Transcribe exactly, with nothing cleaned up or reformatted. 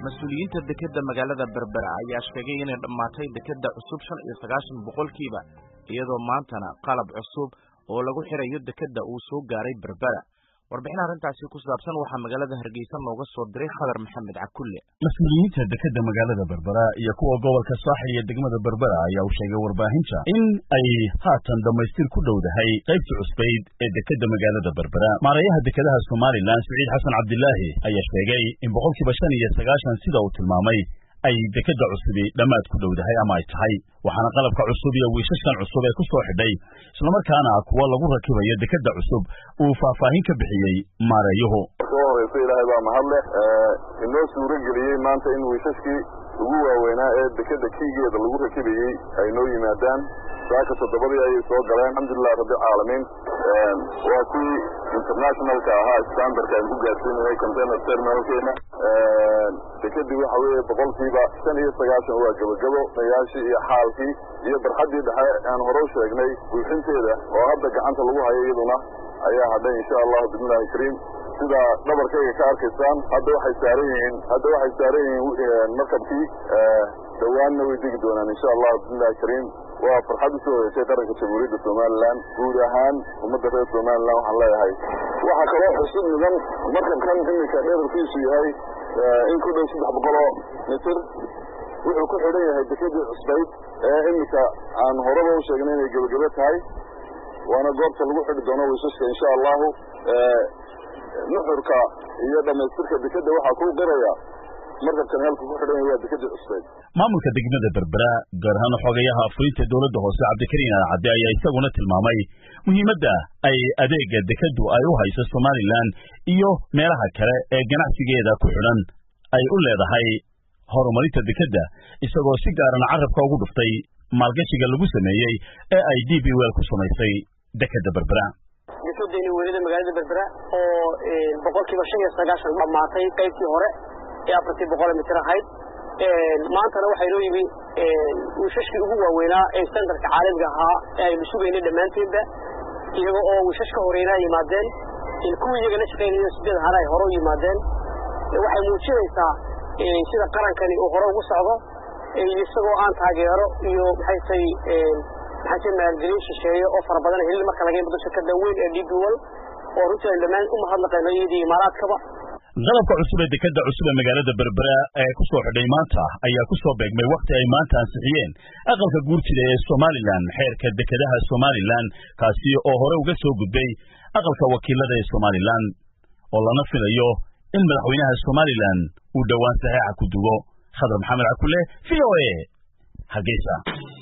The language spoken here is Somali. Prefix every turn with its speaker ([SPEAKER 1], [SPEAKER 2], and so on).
[SPEAKER 1] mas-uuliyiinta dekedda magaalada Berbera ayaa sheegay inay dhamaatay dekedda cusub shan iyo sagaashan boqolkiiba iyadoo maantana qalab cusub oo lagu xirayo dekedda uu soo gaaray Berbera. warbixin arrintaasi ku saabsan waxaa magaalada Hargeysa nooga soo diray Khadar Maxamed Cakulle.
[SPEAKER 2] Mas-uuliyiinta dekedda magaalada Berbera iyo kuwa gobolka Saaxil iyo degmada Berbera ayaa u sheegay warbaahinta in ay haatan dhamaystir ku dhowdahay qaybta cusbayd ee dekedda magaalada Berbera. Maarayaha dekedaha Somaliland Saciid Xasan Cabdilaahi ayaa sheegay in boqolkiiba shan iyo sagaashan sida uu tilmaamay ay dekedda cusubi dhammaad ku dhowdahay ama ay tahay waxaana qalabka cusub iyo wiishashkan cusub ee ku soo xidhay isla markaana kuwa lagu rakibayo dekedda cusub uu faahfaahin ka bixiyey maarayuhu.
[SPEAKER 3] ilaahay baa mahadle inoo suuro geliyey maanta in wiishashkii ugu waaweynaa ee dekedda kiigeeda lagu rakibayey ay noo yimaadaan saaka toddobadii ayay soo galeen alxamdulilah rabbil caalamiin. waa kuwii internationalka ahaa standardka aan ku gaarsiinayay container terminalkeena. dekedii waxa weeye boqolkiiba shan iyo sagaashan waa gabagabo mayaashii iyo xaalkii iyo barxaddii dhexe aan hore u sheegnay buuxinteeda oo hadda gacanta lagu hayo iyaduna ayaa hadhay insha allahu bismillahi kariim. sida dhabarkayga ka arkaysaan hadda waxay saaran yihiin hadda waxay saaran yihiin markabkii dhawaanna way degi doonaan insha allahu bismillahi kariim. waa farxad usoo horeysay qaranka jamhuuriyadda Somaliland guud ahaan ummadda reer Somaliland waxaan leeyahay waxaa kaloo xusid mudan markabkan iminka dhererkiisu yahay in ku dhow saddex boqol oo mitir wuxuu ku xidhan yahay dekedii cusbayd ee iminka aan horeba u sheegnay inay gebagabo tahay waana goobta lagu xidhi doono wiishashka insha allahu. nuxurka iyo dhamaystirka dekedda waxaa ku qiraya markabkan halka ku xidhan waa dekedii cusbayd.
[SPEAKER 2] maamulka degmada Berbera gaar ahaan xogayaha afurinta dowladda hoose Cabdikariin Alcade ayaa isaguna tilmaamay muhiimadda ay adeega dekeddu ay u hayso Somaliland iyo meelaha kale ee ganacsigeeda ku xidhan ay u leedahay horumarinta dekedda isagoo si gaaran carabka ugu dhuftay maalgashiga lagu sameeyey ee ay D B World ku samaysay dekedda Berbera.
[SPEAKER 4] dekeddeeni weynida magaalada Berbera oo boqolkiiba shan iyo sagaashan dhamaatay qaybtii hore ee afartii boqol mitir ahayd. maantana waxay noo yimi wiishashkii ugu waaweynaa ee standardka caalamiga ahaa ee aynu sugaynay dhammaanteedba iyaga oo wiishash ka horeynaa yimaadeen kuwii iyaga la shaqaynayo sideed hana ay hore u yimaadeen. waxay muujinaysaa sida qarankani uu hore ugu socdo isagoo aan taageero iyo maxay tahay maxay maalgelin shisheeye oo fara badan helin marka laga yimaado shirkadda weyn ee D B World oo runtii dhammaan u mahadnaqayno iyadii imaaraadkaba.
[SPEAKER 2] qalabka cusub ee dekedda cusub ee magaalada Berbera ee ku soo xidhay maanta ayaa ku soo beegmay waqti ay maanta ansixiyeen aqalka guurtida ee Somaliland xeerka dekedaha Somaliland kaasi oo hore uga soo gudbay aqalka wakiilada ee Somaliland oo lana filayo in madaxweynaha Somaliland uu dhawaan saxiixa ku dugo. Khadar Maxamed Cakulle V O A Hargeysa.